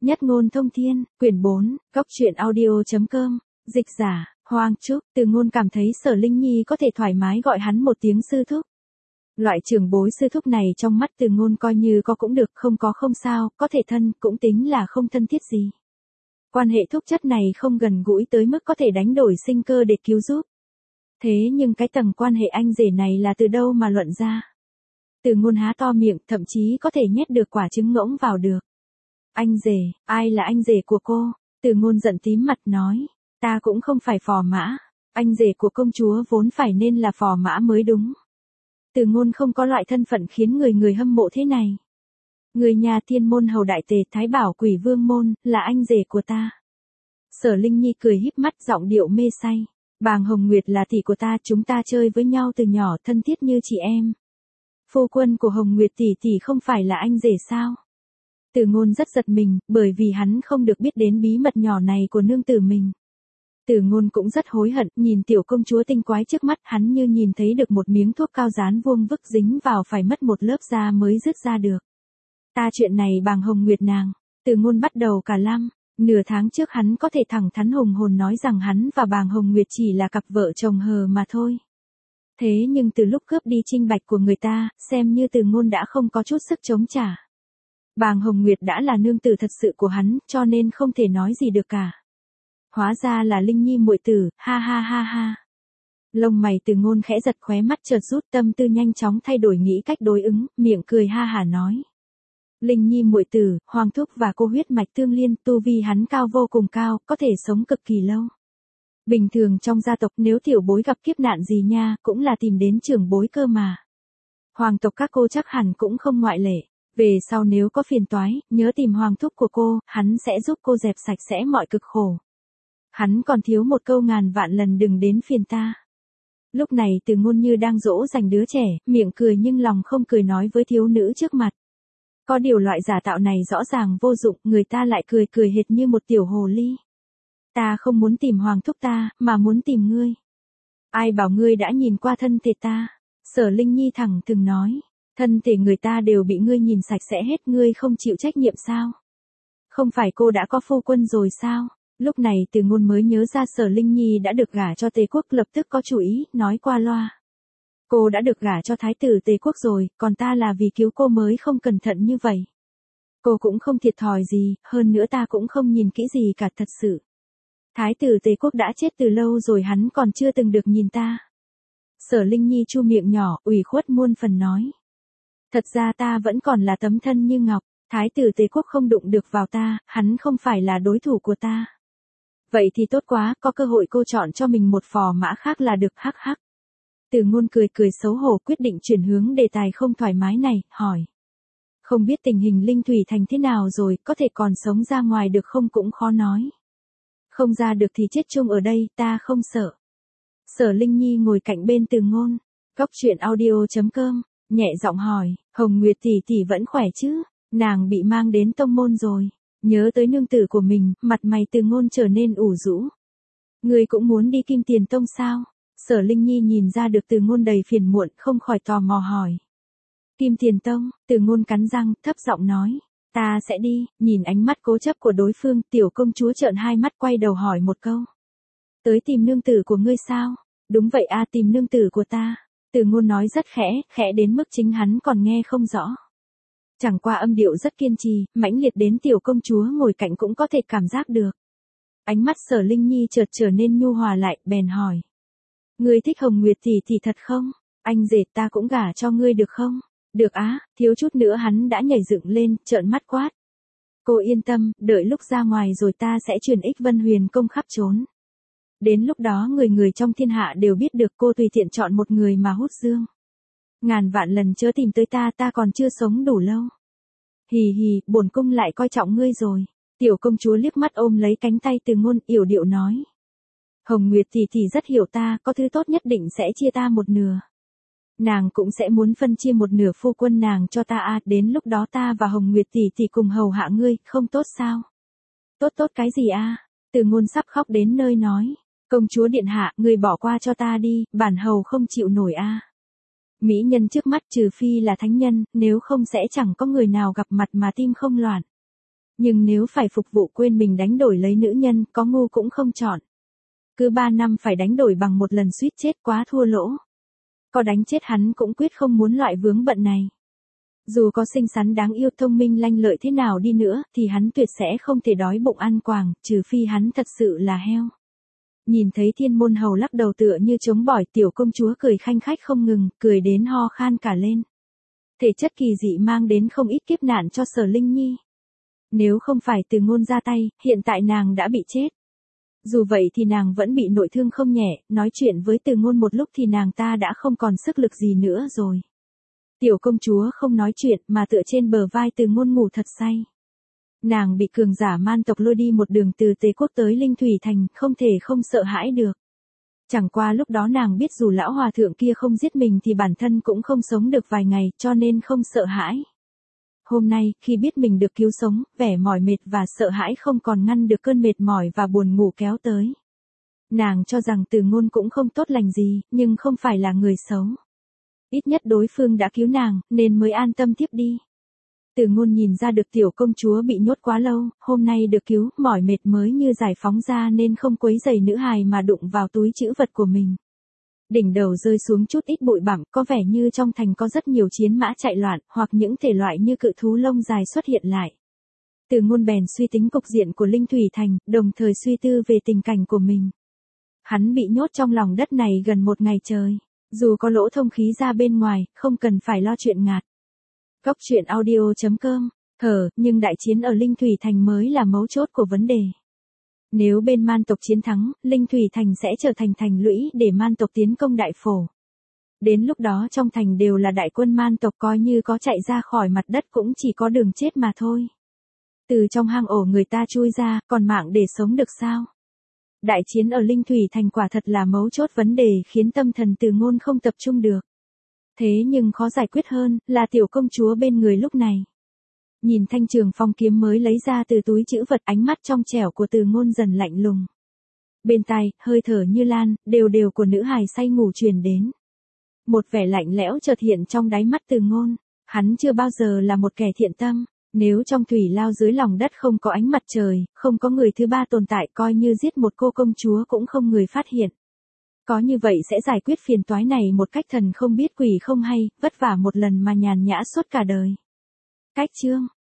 Nhất ngôn thông thiên, quyển 4, góc truyện audio.com, dịch giả, Hoang Trúc, Từ Ngôn cảm thấy Sở Linh Nhi có thể thoải mái gọi hắn một tiếng sư thúc. Loại trưởng bối sư thúc này trong mắt Từ Ngôn coi như có cũng được, không có không sao, có thể thân cũng tính là không thân thiết gì. Quan hệ thúc chất này không gần gũi tới mức có thể đánh đổi sinh cơ để cứu giúp. Thế nhưng cái tầng quan hệ anh rể này là từ đâu mà luận ra? Từ Ngôn há to miệng, thậm chí có thể nhét được quả trứng ngỗng vào được. Anh rể, ai là anh rể của cô? Từ Ngôn giận tím mặt nói, ta cũng không phải phò mã, anh rể của công chúa vốn phải nên là phò mã mới đúng. Từ Ngôn không có loại thân phận khiến người hâm mộ thế này. Người nhà Thiên Môn Hầu Đại Tề Thái Bảo Quỷ Vương Môn, là anh rể của ta. Sở Linh Nhi cười híp mắt giọng điệu mê say. Bàng Hồng Nguyệt là tỷ của ta, chúng ta chơi với nhau từ nhỏ thân thiết như chị em. Phu quân của Hồng Nguyệt tỷ không phải là anh rể sao? Từ Ngôn rất giật mình, bởi vì hắn không được biết đến bí mật nhỏ này của nương tử mình. Từ Ngôn cũng rất hối hận, nhìn tiểu công chúa tinh quái trước mắt, hắn như nhìn thấy được một miếng thuốc cao dán vuông vức dính vào phải mất một lớp da mới rứt ra được. Ta chuyện này Bàng Hồng Nguyệt nàng, Từ Ngôn bắt đầu cả lăng. Nửa tháng trước hắn có thể thẳng thắn hùng hồn nói rằng hắn và Bàng Hồng Nguyệt chỉ là cặp vợ chồng hờ mà thôi. Thế nhưng từ lúc cướp đi trinh bạch của người ta, xem như Từ Ngôn đã không có chút sức chống trả. Bàng Hồng Nguyệt đã là nương tử thật sự của hắn, cho nên không thể nói gì được cả. Hóa ra là Linh Nhi muội tử, ha ha ha ha. Lông mày Từ Ngôn khẽ giật, khóe mắt chợt rút, tâm tư nhanh chóng thay đổi nghĩ cách đối ứng, miệng cười ha hả nói. Linh Nhi muội tử, Hoàng thúc và cô huyết mạch tương liên, tu vi hắn cao vô cùng cao, có thể sống cực kỳ lâu. Bình thường trong gia tộc nếu tiểu bối gặp kiếp nạn gì nha, cũng là tìm đến trưởng bối cơ mà. Hoàng tộc các cô chắc hẳn cũng không ngoại lệ. Về sau nếu có phiền toái, nhớ tìm Hoàng thúc của cô, hắn sẽ giúp cô dẹp sạch sẽ mọi cực khổ. Hắn còn thiếu một câu ngàn vạn lần đừng đến phiền ta. Lúc này Từ Ngôn như đang dỗ dành đứa trẻ, miệng cười nhưng lòng không cười nói với thiếu nữ trước mặt. Có điều loại giả tạo này rõ ràng vô dụng, người ta lại cười hệt như một tiểu hồ ly. Ta không muốn tìm Hoàng thúc ta, mà muốn tìm ngươi. Ai bảo ngươi đã nhìn qua thân thể ta? Sở Linh Nhi thẳng thừng nói. Thân thể người ta đều bị ngươi nhìn sạch sẽ hết, ngươi không chịu trách nhiệm sao? Không phải cô đã có phu quân rồi sao? Lúc này Từ Ngôn mới nhớ ra Sở Linh Nhi đã được gả cho Tề Quốc, lập tức có chủ ý, nói qua loa. Cô đã được gả cho Thái tử Tề Quốc rồi, còn ta là vì cứu cô mới không cẩn thận như vậy. Cô cũng không thiệt thòi gì, hơn nữa ta cũng không nhìn kỹ gì cả thật sự. Thái tử Tề Quốc đã chết từ lâu rồi, hắn còn chưa từng được nhìn ta. Sở Linh Nhi chu miệng nhỏ, ủy khuất muôn phần nói. Thật ra ta vẫn còn là tấm thân như ngọc, Thái tử Tề Quốc không đụng được vào ta, hắn không phải là đối thủ của ta. Vậy thì tốt quá, có cơ hội cô chọn cho mình một phò mã khác là được, hắc hắc. Từ Ngôn cười xấu hổ, quyết định chuyển hướng đề tài không thoải mái này, hỏi. Không biết tình hình Linh Thủy Thành thế nào rồi, có thể còn sống ra ngoài được không cũng khó nói. Không ra được thì chết chung ở đây, ta không sợ. Sở Linh Nhi ngồi cạnh bên Từ Ngôn, góc truyện audio.com, nhẹ giọng hỏi, Hồng Nguyệt tỷ vẫn khỏe chứ, nàng bị mang đến tông môn rồi. Nhớ tới nương tử của mình, mặt mày Từ Ngôn trở nên ủ rũ. Ngươi cũng muốn đi Kim Tiền Tông sao? Sở Linh Nhi nhìn ra được Từ Ngôn đầy phiền muộn, không khỏi tò mò hỏi. Kim Tiền Tông, Từ Ngôn cắn răng, thấp giọng nói. Ta sẽ đi, nhìn ánh mắt cố chấp của đối phương, tiểu công chúa trợn hai mắt quay đầu hỏi một câu. Tới tìm nương tử của ngươi sao? Đúng vậy a, tìm nương tử của ta. Từ Ngôn nói rất khẽ đến mức chính hắn còn nghe không rõ. Chẳng qua âm điệu rất kiên trì, mãnh liệt đến tiểu công chúa ngồi cạnh cũng có thể cảm giác được. Ánh mắt Sở Linh Nhi chợt trở nên nhu hòa lại, bèn hỏi. Ngươi thích Hồng Nguyệt tỷ thật không? Anh rể ta cũng gả cho ngươi được không? Được á, thiếu chút nữa hắn đã nhảy dựng lên, trợn mắt quát. Cô yên tâm, đợi lúc ra ngoài rồi ta sẽ truyền ích Vân Huyền công khắp trốn. Đến lúc đó người trong thiên hạ đều biết được cô tùy tiện chọn một người mà hút dương. Ngàn vạn lần chớ tìm tới ta còn chưa sống đủ lâu. Hì hì, bổn cung lại coi trọng ngươi rồi. Tiểu công chúa liếc mắt ôm lấy cánh tay Từ Ngôn, yểu điệu nói. Hồng Nguyệt tỷ rất hiểu ta, có thứ tốt nhất định sẽ chia ta một nửa. Nàng cũng sẽ muốn phân chia một nửa phu quân nàng cho ta à, đến lúc đó ta và Hồng Nguyệt tỷ cùng hầu hạ ngươi, không tốt sao? Tốt cái gì a? Từ Ngôn sắp khóc đến nơi nói. Công chúa điện hạ, ngươi bỏ qua cho ta đi, bản hầu không chịu nổi a. Mỹ nhân trước mắt trừ phi là thánh nhân, nếu không sẽ chẳng có người nào gặp mặt mà tim không loạn. Nhưng nếu phải phục vụ quên mình đánh đổi lấy nữ nhân, có ngu cũng không chọn. Cứ 3 năm phải đánh đổi bằng một lần suýt chết quá thua lỗ. Có đánh chết hắn cũng quyết không muốn loại vướng bận này. Dù có xinh xắn đáng yêu thông minh lanh lợi thế nào đi nữa, thì hắn tuyệt sẽ không thể đói bụng ăn quàng, trừ phi hắn thật sự là heo. Nhìn thấy Thiên Môn Hầu lắc đầu tựa như chống bỏi, tiểu công chúa cười khanh khách không ngừng, cười đến ho khan cả lên. Thể chất kỳ dị mang đến không ít kiếp nạn cho Sở Linh Nhi. Nếu không phải Từ Ngôn ra tay, hiện tại nàng đã bị chết. Dù vậy thì nàng vẫn bị nội thương không nhẹ, nói chuyện với Từ Ngôn một lúc thì nàng ta đã không còn sức lực gì nữa rồi. Tiểu công chúa không nói chuyện mà tựa trên bờ vai Từ Ngôn ngủ thật say. Nàng bị cường giả man tộc lôi đi một đường từ Tế Quốc tới Linh Thủy Thành, không thể không sợ hãi được. Chẳng qua lúc đó nàng biết dù lão hòa thượng kia không giết mình thì bản thân cũng không sống được vài ngày, cho nên không sợ hãi. Hôm nay, khi biết mình được cứu sống, vẻ mỏi mệt và sợ hãi không còn ngăn được cơn mệt mỏi và buồn ngủ kéo tới. Nàng cho rằng Từ Ngôn cũng không tốt lành gì, nhưng không phải là người xấu. Ít nhất đối phương đã cứu nàng, nên mới an tâm tiếp đi. Từ Ngôn nhìn ra được tiểu công chúa bị nhốt quá lâu, hôm nay được cứu, mỏi mệt mới như giải phóng ra nên không quấy rầy nữ hài mà đụng vào túi trữ vật của mình. Đỉnh đầu rơi xuống chút ít bụi bặm, có vẻ như trong thành có rất nhiều chiến mã chạy loạn, hoặc những thể loại như cự thú lông dài xuất hiện lại. Từ Ngôn bèn suy tính cục diện của Linh Thủy Thành, đồng thời suy tư về tình cảnh của mình. Hắn bị nhốt trong lòng đất này gần một ngày trời. Dù có lỗ thông khí ra bên ngoài, không cần phải lo chuyện ngạt. Góc truyện audio.com, nhưng đại chiến ở Linh Thủy Thành mới là mấu chốt của vấn đề. Nếu bên man tộc chiến thắng, Linh Thủy Thành sẽ trở thành thành lũy để man tộc tiến công đại phổ. Đến lúc đó trong thành đều là đại quân man tộc, coi như có chạy ra khỏi mặt đất cũng chỉ có đường chết mà thôi. Từ trong hang ổ người ta chui ra, còn mạng để sống được sao? Đại chiến ở Linh Thủy Thành quả thật là mấu chốt vấn đề khiến tâm thần Từ Ngôn không tập trung được. Thế nhưng khó giải quyết hơn, là tiểu công chúa bên người lúc này. Nhìn thanh trường phong kiếm mới lấy ra từ túi trữ vật, ánh mắt trong trẻo của Từ Ngôn dần lạnh lùng. Bên tai, hơi thở như lan, đều đều của nữ hài say ngủ truyền đến. Một vẻ lạnh lẽo chợt hiện trong đáy mắt Từ Ngôn, hắn chưa bao giờ là một kẻ thiện tâm. Nếu trong thủy lao dưới lòng đất không có ánh mặt trời, không có người thứ ba tồn tại, coi như giết một cô công chúa cũng không người phát hiện. Có như vậy sẽ giải quyết phiền toái này một cách thần không biết quỷ không hay, vất vả một lần mà nhàn nhã suốt cả đời. Cách chương